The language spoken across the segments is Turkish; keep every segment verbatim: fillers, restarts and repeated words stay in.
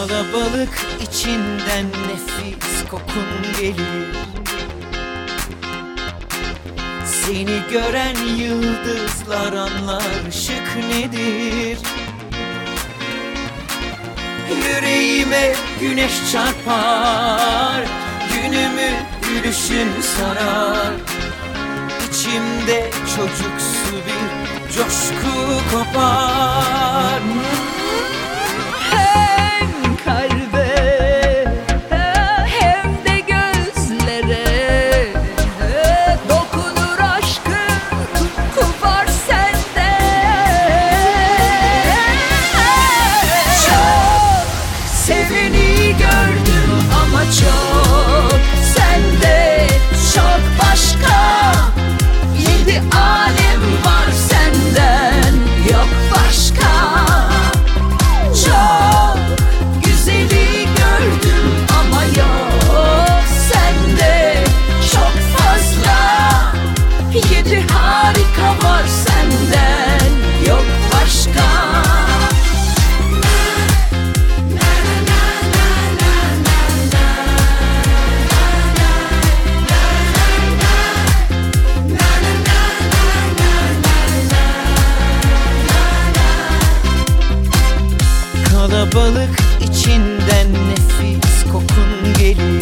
Kalabalık içinden nefis kokun gelir. Seni gören yıldızlar anlar ışık nedir. Yüreğime güneş çarpar, günümü gülüşün sarar. İçimde çocuksu bir coşku kopar. Hem kalbe hem de gözlere dokunur aşkın, tutku var sende. Çok seveni gördüm ama çok sende çok başka. Yedi alem var senden, yok başka. Çok güzeli gördüm ama yok sende çok fazla. Yedi harika var senden, yok başka. Kalabalık içinden nefis kokun gelir.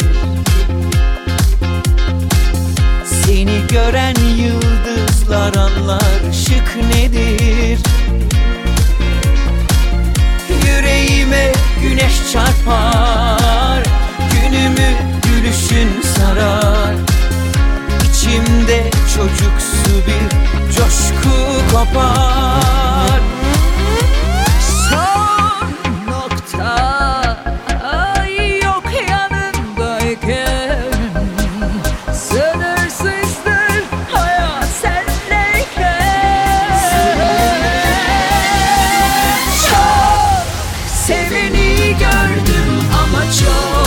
Seni gören yıldızlar anlar ışık nedir. Yüreğime güneş çarpar, günümü gülüşün sarar. İçimde çocuksu bir coşku kopar. Son nokta ay yok yanındayken, sınırsızdır hayat sendeyken. Çok seveni gördüm ama çok